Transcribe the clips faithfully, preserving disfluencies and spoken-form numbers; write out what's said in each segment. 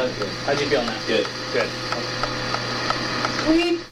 Sounds good. How'd you feel now? Good. Good. Sweet.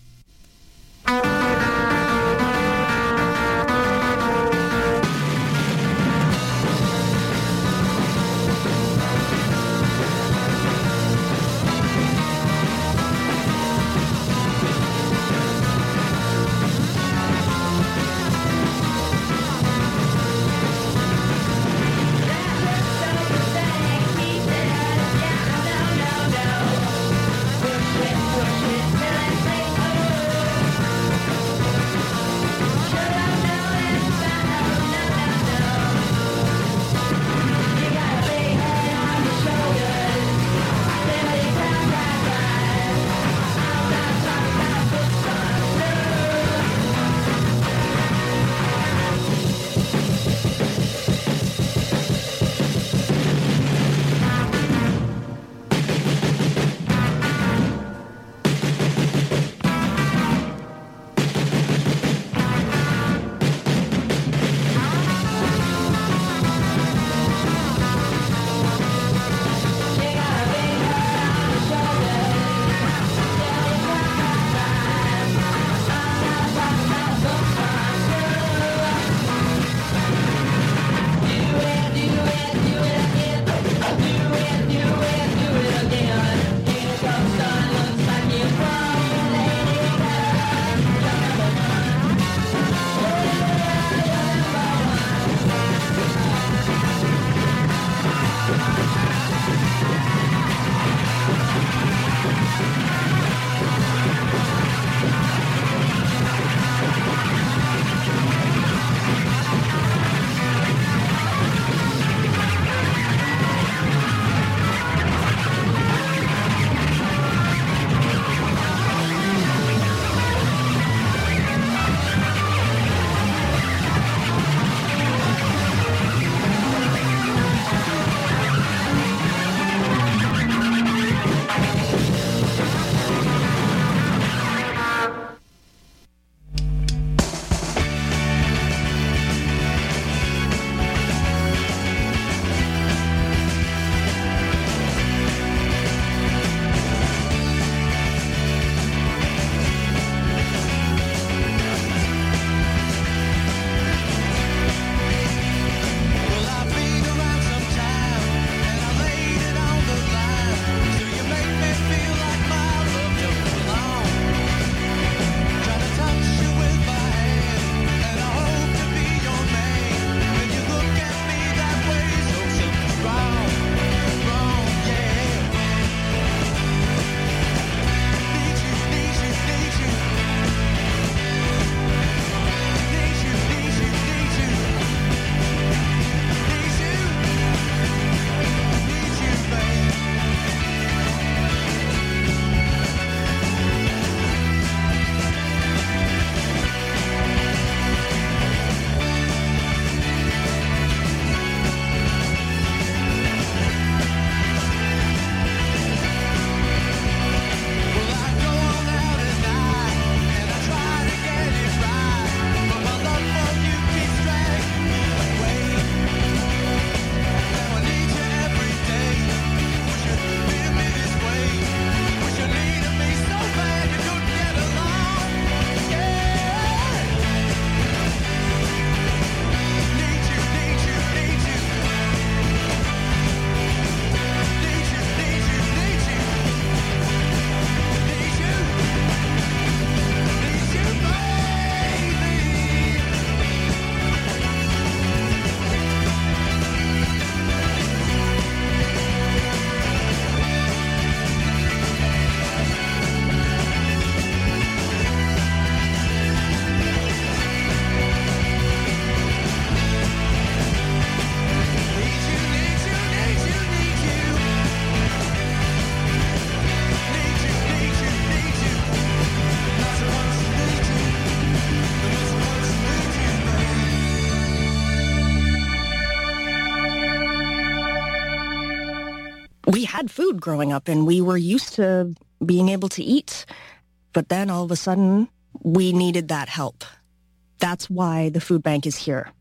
we had food growing up and we were used to being able to eat. But then all of a sudden, we needed that help. That's why the food bank is here.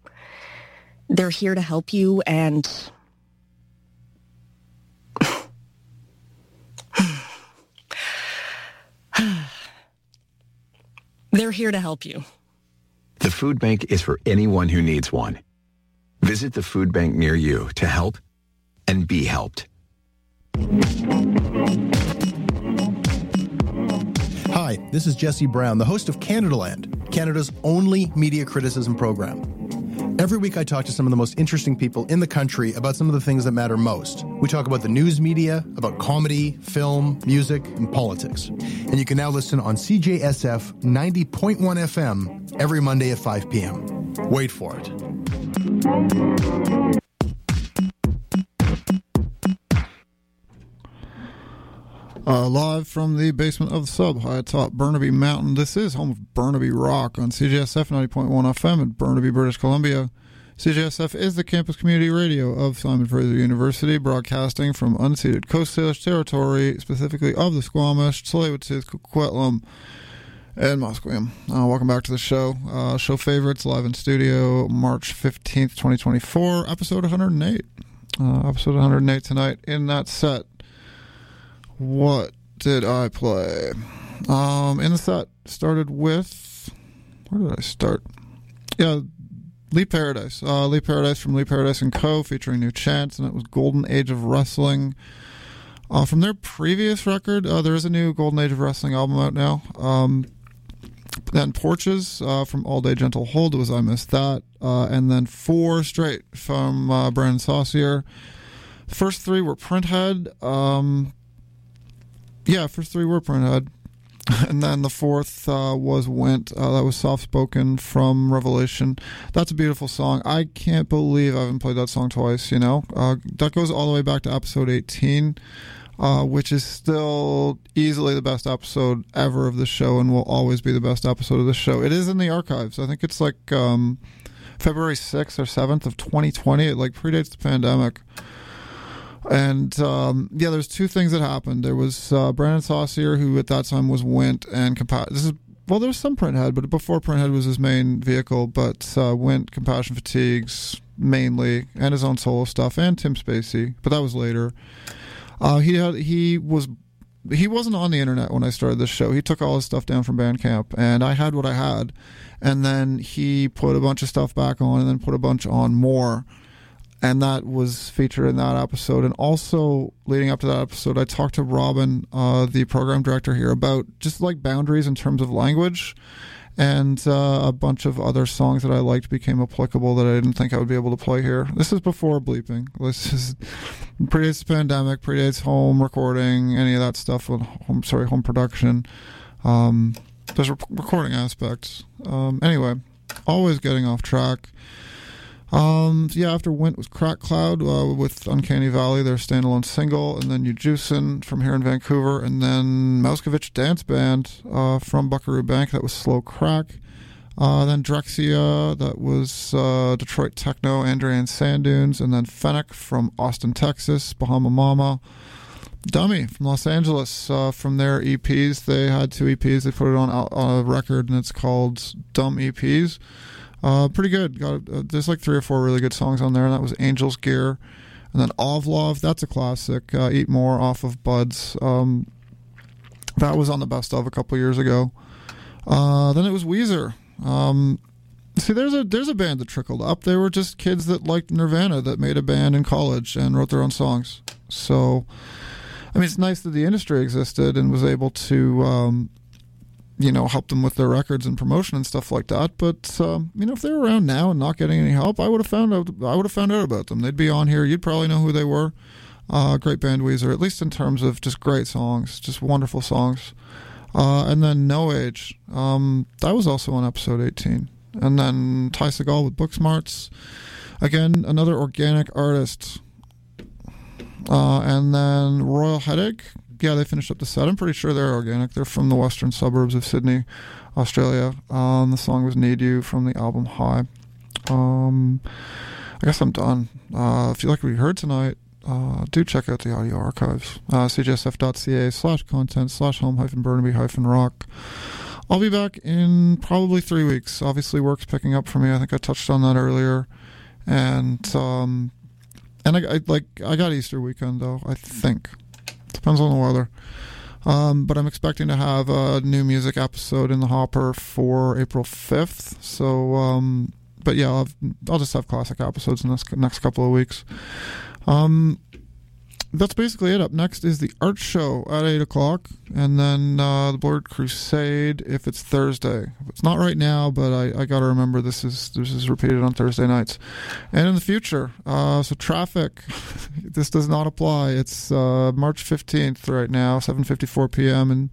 They're here to help you, and They're here to help you. The food bank is for anyone who needs one. Visit the food bank near you to help and be helped. Hi, this is Jesse Brown, the host of Canadaland, Canada's only media criticism program. Every week I talk to some of the most interesting people in the country about some of the things that matter most. We talk about the news media, about comedy, film, music, and politics. And you can now listen on C J S F ninety point one F M every Monday at five p.m. Wait for it. Uh, live from the basement of the sub high atop Burnaby Mountain. This is home of Burnaby Rock on C J S F ninety point one F M in Burnaby, British Columbia. C J S F is the campus community radio of Simon Fraser University, broadcasting from unceded Coast Salish territory, specifically of the Squamish, Tsleil-Waututh, Coquitlam, and Musqueam. Uh, welcome back to the show. Uh, show favorites live in studio, March fifteenth, twenty twenty-four, episode one hundred eight. Uh, episode one hundred eight tonight. In that set, what did I play? Um, in the set, started with... Where did I start? Yeah, Lee Paradise. Uh, Lee Paradise from Lee Paradise and Co., featuring New Chance, and it was Golden Age of Wrestling. Uh, from their previous record, uh, there is a new Golden Age of Wrestling album out now. Um, then Porches uh, from All Day Gentle Hold was I Missed That. Uh, and then Four Straight from uh, Brandon Saucier. The first three were Printhead. Um... Yeah, first three were Printhead. And then the fourth uh, was Went. Uh, that was Soft Spoken from Revelation. That's a beautiful song. I can't believe I haven't played that song twice, you know. Uh, that goes all the way back to episode eighteen, uh, which is still easily the best episode ever of the show and will always be the best episode of the show. It is in the archives. I think it's like um, February sixth or seventh of twenty twenty. It like predates the pandemic. And, um, yeah, there's two things that happened. There was uh, Brandon Saucier, who at that time was Went and Compa- this is well, there was some Printhead, but before Printhead was his main vehicle, but uh, Went, Compassion Fatigues, mainly, and his own solo stuff, and Tim Spacey, but that was later. Uh, he had he was he wasn't on the internet when I started this show. He took all his stuff down from Bandcamp, and I had what I had, and then he put a bunch of stuff back on, and then put a bunch on more. And that was featured in that episode. And also, leading up to that episode, I talked to Robin, uh, the program director here, about just like boundaries in terms of language. And uh, a bunch of other songs that I liked became applicable that I didn't think I would be able to play here. This is before bleeping. This is predates the pandemic, predates home recording, any of that stuff with home, sorry, home production. Um, there's re- recording aspects. Um, anyway, always getting off track. Um, yeah, after Went was Crack Cloud uh, with Uncanny Valley, their standalone single, and then Ujusin from here in Vancouver, and then Mouskovich Dance Band uh, from Buckaroo Bank, that was Slow Crack. Uh, then Drexia, that was uh, Detroit Techno, Andrea and Sand Dunes, and then Fennec from Austin, Texas, Bahama Mama. Dummy from Los Angeles, uh, from their E Ps. They had two E Ps, they put it on, on a record, and it's called Dumb E Ps. Uh, pretty good. Got uh, there's like three or four really good songs on there, and that was Angel's Gear. And then Ovlov, that's a classic. Uh, Eat More off of Buds. Um, that was on the best of a couple years ago. Uh, then it was Weezer. Um, see, there's a there's a band that trickled up. They were just kids that liked Nirvana that made a band in college and wrote their own songs. So, I mean, it's nice that the industry existed and was able to. Um, you know, help them with their records and promotion and stuff like that. But, um, you know, if they were around now and not getting any help, I would have found out, I would have found out about them. They'd be on here. You'd probably know who they were. Uh, great band, Weezer, at least in terms of just great songs, just wonderful songs. Uh, and then No Age. Um, that was also on episode eighteen. And then Ty Segall with Booksmarts. Again, another organic artist. Uh, and then Royal Headache. Yeah, they finished up the set. I'm pretty sure they're organic. They're from the western suburbs of Sydney, Australia. Um, the song was Need You from the album High. Um, I guess I'm done. Uh, if you like what you heard tonight, uh, do check out the audio archives. Uh, cjsf.ca slash content slash home hyphen Burnaby hyphen rock. I'll be back in probably three weeks. Obviously, work's picking up for me. I think I touched on that earlier. And, um, and I, I like I got Easter weekend, though, I think. Depends on the weather. Um, but I'm expecting to have a new music episode in the hopper for April fifth. So, um, but yeah, I'll, have, I'll just have classic episodes in this next couple of weeks. Um, that's basically it. Up next is the art show at eight o'clock, and then uh, the Board Crusade if it's Thursday. It's not right now, but I, I got to remember this is this is repeated on Thursday nights. And in the future, uh, so traffic, this does not apply. It's uh, March fifteenth right now, seven fifty-four p.m. and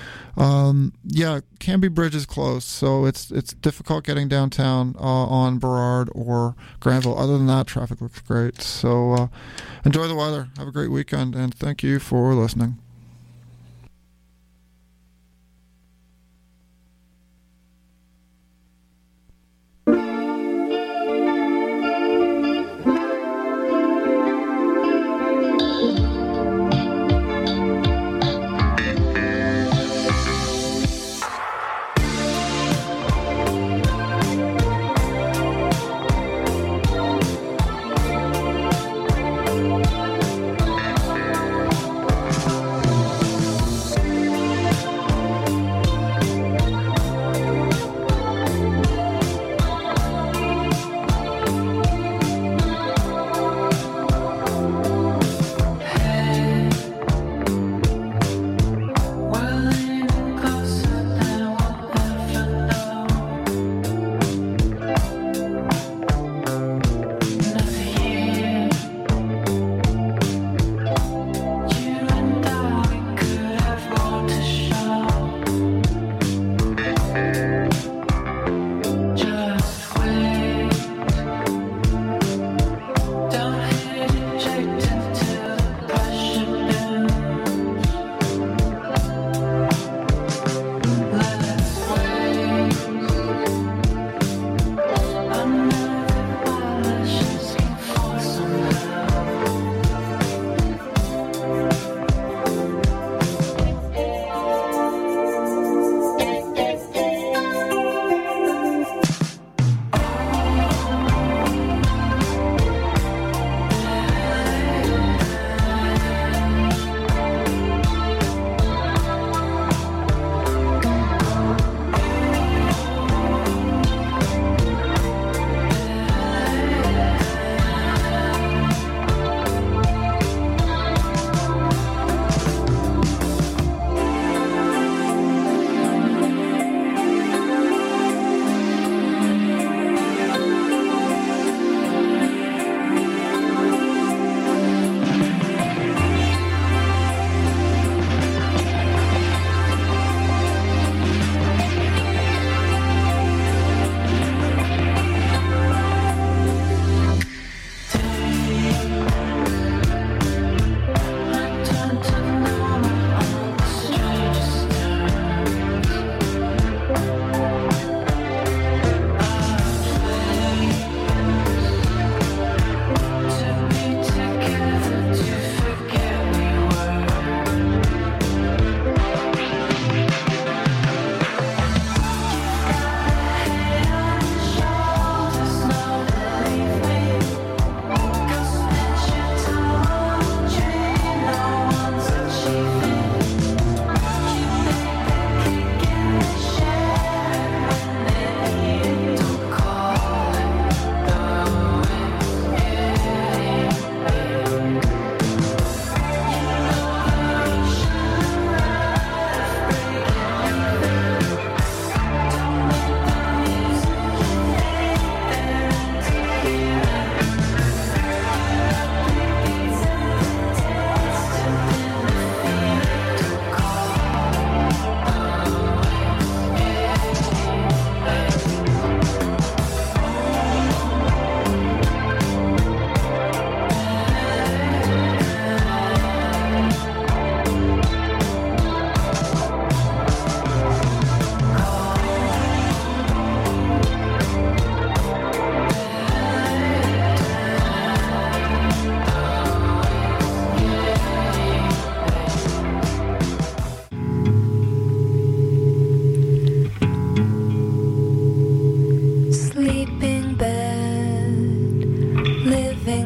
um, yeah, Canby Bridge is closed, so it's it's difficult getting downtown uh, on Burrard or Granville. Other than that, traffic looks great. So uh, enjoy the weather. Have a great weekend, and thank you for listening.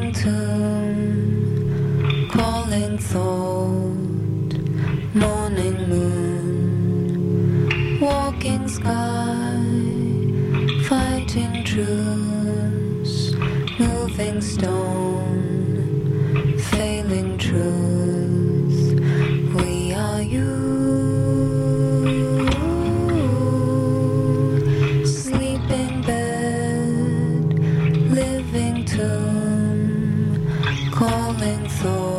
Livington, calling thought, morning by, fighting truths, moving stone, failing truth. We are you. Sleeping bed, living tomb, calling thought.